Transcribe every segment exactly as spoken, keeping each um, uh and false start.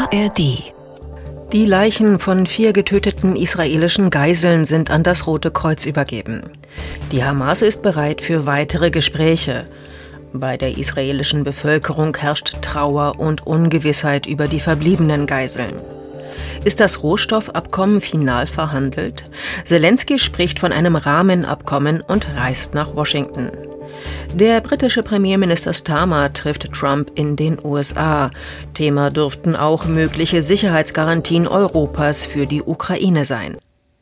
A R D. Die Leichen von vier getöteten israelischen Geiseln sind an das Rote Kreuz übergeben. Die Hamas ist bereit für weitere Gespräche. Bei der israelischen Bevölkerung herrscht Trauer und Ungewissheit über die verbliebenen Geiseln. Ist das Rohstoffabkommen final verhandelt? Zelensky spricht von einem Rahmenabkommen und reist nach Washington. Der britische Premierminister Starmer trifft Trump in den U S A. Thema dürften auch mögliche Sicherheitsgarantien Europas für die Ukraine sein.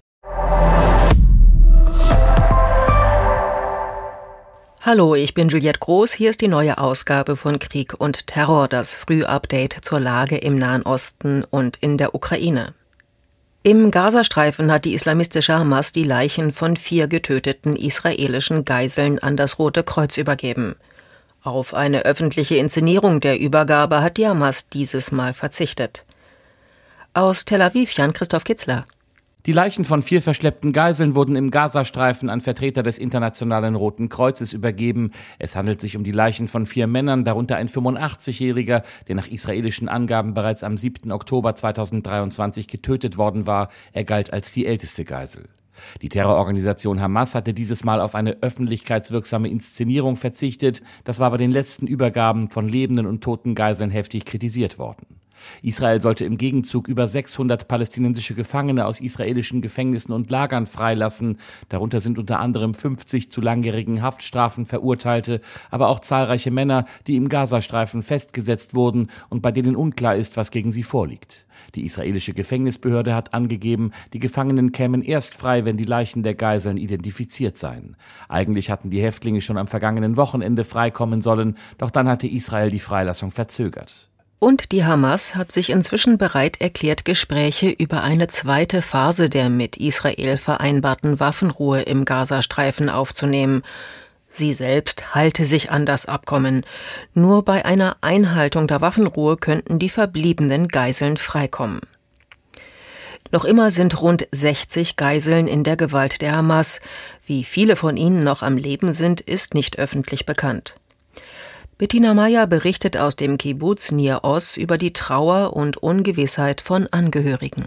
Hallo, ich bin Juliette Groß. Hier ist die neue Ausgabe von Krieg und Terror, das Frühupdate zur Lage im Nahen Osten und in der Ukraine. Im Gazastreifen hat die islamistische Hamas die Leichen von vier getöteten israelischen Geiseln an das Rote Kreuz übergeben. Auf eine öffentliche Inszenierung der Übergabe hat die Hamas dieses Mal verzichtet. Aus Tel Aviv, Jan-Christoph Kitzler. Die Leichen von vier verschleppten Geiseln wurden im Gazastreifen an Vertreter des Internationalen Roten Kreuzes übergeben. Es handelt sich um die Leichen von vier Männern, darunter ein fünfundachtzigjähriger, der nach israelischen Angaben bereits am siebten Oktober zweitausenddreiundzwanzig getötet worden war. Er galt als die älteste Geisel. Die Terrororganisation Hamas hatte dieses Mal auf eine öffentlichkeitswirksame Inszenierung verzichtet. Das war bei den letzten Übergaben von lebenden und toten Geiseln heftig kritisiert worden. Israel sollte im Gegenzug über sechshundert palästinensische Gefangene aus israelischen Gefängnissen und Lagern freilassen. Darunter sind unter anderem fünfzig zu langjährigen Haftstrafen Verurteilte, aber auch zahlreiche Männer, die im Gazastreifen festgesetzt wurden und bei denen unklar ist, was gegen sie vorliegt. Die israelische Gefängnisbehörde hat angegeben, die Gefangenen kämen erst frei, wenn die Leichen der Geiseln identifiziert seien. Eigentlich hatten die Häftlinge schon am vergangenen Wochenende freikommen sollen, doch dann hatte Israel die Freilassung verzögert. Und die Hamas hat sich inzwischen bereit erklärt, Gespräche über eine zweite Phase der mit Israel vereinbarten Waffenruhe im Gazastreifen aufzunehmen. Sie selbst halte sich an das Abkommen. Nur bei einer Einhaltung der Waffenruhe könnten die verbliebenen Geiseln freikommen. Noch immer sind rund sechzig Geiseln in der Gewalt der Hamas. Wie viele von ihnen noch am Leben sind, ist nicht öffentlich bekannt. Bettina Meyer berichtet aus dem Kibbuz Nir Oz über die Trauer und Ungewissheit von Angehörigen.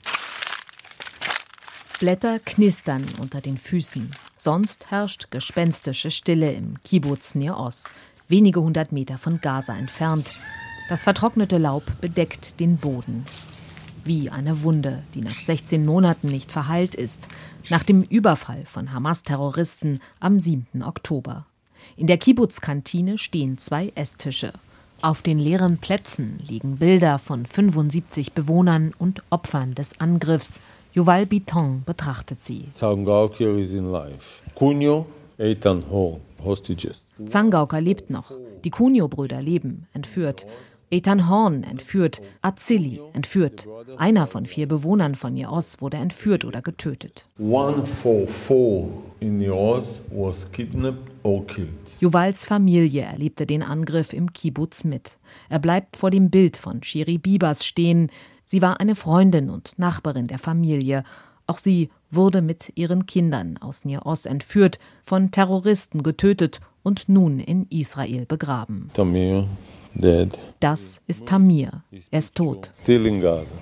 Blätter knistern unter den Füßen. Sonst herrscht gespenstische Stille im Kibbuz Nir Oz, wenige hundert Meter von Gaza entfernt. Das vertrocknete Laub bedeckt den Boden. Wie eine Wunde, die nach sechzehn Monaten nicht verheilt ist, nach dem Überfall von Hamas-Terroristen am siebten Oktober. In der Kibbuz-Kantine stehen zwei Esstische. Auf den leeren Plätzen liegen Bilder von fünfundsiebzig Bewohnern und Opfern des Angriffs. Yuval Biton betrachtet sie. Zangaoka is in life. Cunio, Eitan Horn, hostages. Zangaoka lebt noch. Die Cunio-Brüder leben, entführt. Eitan Horn entführt, Atzili entführt. Einer von vier Bewohnern von Nir Oz wurde entführt oder getötet. One for four in Nir Oz was kidnapped or killed. Yuvals Familie erlebte den Angriff im Kibbuz mit. Er bleibt vor dem Bild von Shiri Bibas stehen. Sie war eine Freundin und Nachbarin der Familie. Auch sie wurde mit ihren Kindern aus Nir Oz entführt, von Terroristen getötet und nun in Israel begraben. Tamir, dead. Das ist Tamir. Er ist tot. Still in Gaza.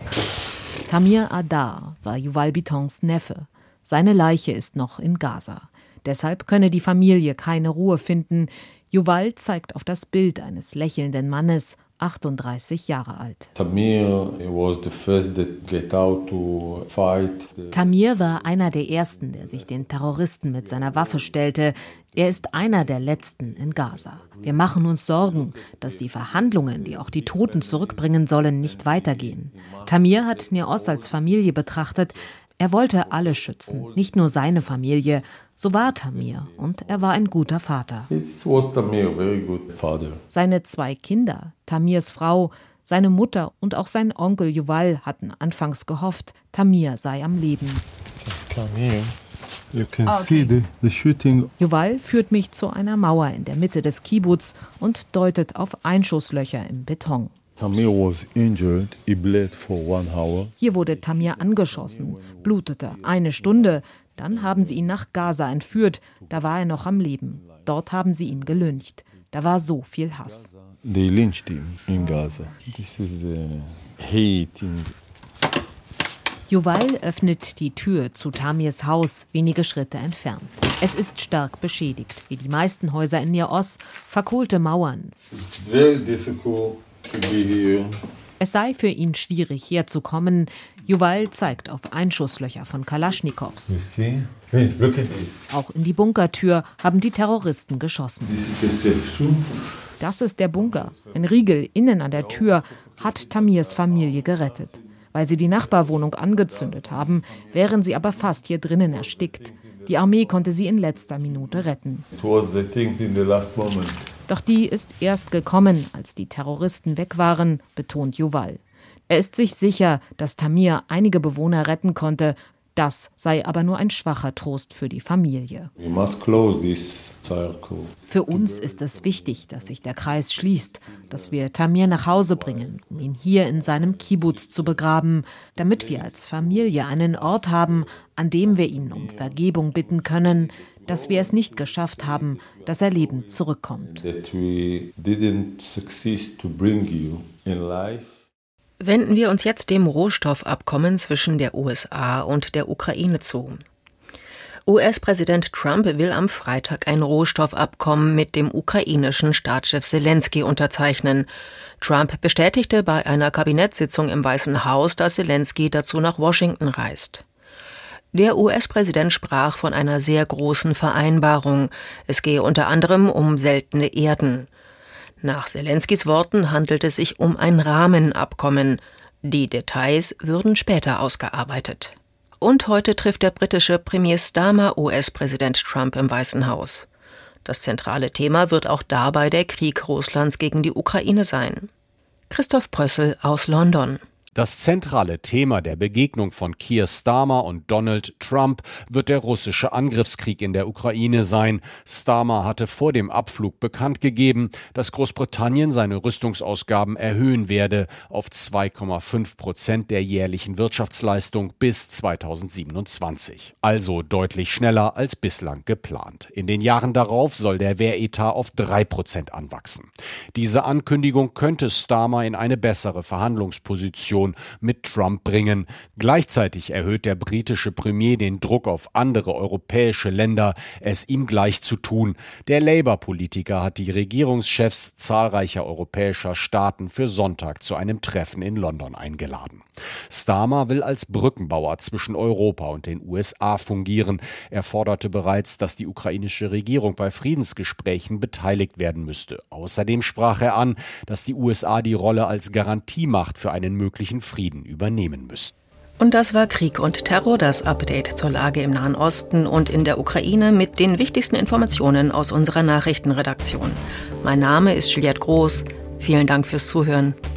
Tamir Adar war Yuval Bitons Neffe. Seine Leiche ist noch in Gaza. Deshalb könne die Familie keine Ruhe finden. Yuval zeigt auf das Bild eines lächelnden Mannes, achtunddreißig Jahre alt. Tamir was the first that get out to fight. Tamir war einer der Ersten, der sich den Terroristen mit seiner Waffe stellte. Er ist einer der Letzten in Gaza. Wir machen uns Sorgen, dass die Verhandlungen, die auch die Toten zurückbringen sollen, nicht weitergehen. Tamir hat Nir Oz als Familie betrachtet. Er wollte alle schützen, nicht nur seine Familie. So war Tamir und er war ein guter Vater. It was Tamir, very good father. Seine zwei Kinder, Tamirs Frau, seine Mutter und auch sein Onkel Yuval hatten anfangs gehofft, Tamir sei am Leben. Tamir. You can Okay. see the, the shooting. Yuval führt mich zu einer Mauer in der Mitte des Kibbuz und deutet auf Einschusslöcher im Beton. Tamir was injured. He bled for one hour. Hier wurde Tamir angeschossen, blutete eine Stunde. Dann haben sie ihn nach Gaza entführt. Da war er noch am Leben. Dort haben sie ihn gelyncht. Da war so viel Hass. They lynched him in Gaza. This is the hate in Yuval öffnet die Tür zu Tamirs Haus, wenige Schritte entfernt. Es ist stark beschädigt, wie die meisten Häuser in Nir Oz, verkohlte Mauern. It's very difficult to be here. Es sei für ihn schwierig, herzukommen. Yuval zeigt auf Einschusslöcher von Kalaschnikows. You see? Hey, look at this. Auch in die Bunkertür haben die Terroristen geschossen. This is the safe room. Das ist der Bunker. Ein Riegel innen an der Tür hat Tamirs Familie gerettet. Weil sie die Nachbarwohnung angezündet haben, wären sie aber fast hier drinnen erstickt. Die Armee konnte sie in letzter Minute retten. It was the thing in the last moment. Doch die ist erst gekommen, als die Terroristen weg waren, betont Yuval. Er ist sich sicher, dass Tamir einige Bewohner retten konnte. Das sei aber nur ein schwacher Trost für die Familie. We must close this circle. Für uns ist es wichtig, dass sich der Kreis schließt, dass wir Tamir nach Hause bringen, um ihn hier in seinem Kibbutz zu begraben, damit wir als Familie einen Ort haben, an dem wir ihn um Vergebung bitten können, dass wir es nicht geschafft haben, dass er lebend zurückkommt. That we didn't succeed to bring you in life. Wenden wir uns jetzt dem Rohstoffabkommen zwischen der U S A und der Ukraine zu. U S-Präsident Trump will am Freitag ein Rohstoffabkommen mit dem ukrainischen Staatschef Selenskyj unterzeichnen. Trump bestätigte bei einer Kabinettssitzung im Weißen Haus, dass Selenskyj dazu nach Washington reist. Der U S-Präsident sprach von einer sehr großen Vereinbarung. Es gehe unter anderem um seltene Erden. Nach Selenskys Worten handelt es sich um ein Rahmenabkommen. Die Details würden später ausgearbeitet. Und heute trifft der britische Premier Starmer U S-Präsident Trump im Weißen Haus. Das zentrale Thema wird auch dabei der Krieg Russlands gegen die Ukraine sein. Christoph Brössel aus London. Das zentrale Thema der Begegnung von Keir Starmer und Donald Trump wird der russische Angriffskrieg in der Ukraine sein. Starmer hatte vor dem Abflug bekannt gegeben, dass Großbritannien seine Rüstungsausgaben erhöhen werde auf zwei Komma fünf Prozent der jährlichen Wirtschaftsleistung bis zweitausendsiebenundzwanzig. Also deutlich schneller als bislang geplant. In den Jahren darauf soll der Wehretat auf drei Prozent anwachsen. Diese Ankündigung könnte Starmer in eine bessere Verhandlungsposition mit Trump bringen. Gleichzeitig erhöht der britische Premier den Druck auf andere europäische Länder, es ihm gleich zu tun. Der Labour-Politiker hat die Regierungschefs zahlreicher europäischer Staaten für Sonntag zu einem Treffen in London eingeladen. Starmer will als Brückenbauer zwischen Europa und den U S A fungieren. Er forderte bereits, dass die ukrainische Regierung bei Friedensgesprächen beteiligt werden müsste. Außerdem sprach er an, dass die U S A die Rolle als Garantiemacht für einen möglichen Frieden übernehmen müssen. Und das war Krieg und Terror, das Update zur Lage im Nahen Osten und in der Ukraine mit den wichtigsten Informationen aus unserer Nachrichtenredaktion. Mein Name ist Juliette Groß. Vielen Dank fürs Zuhören.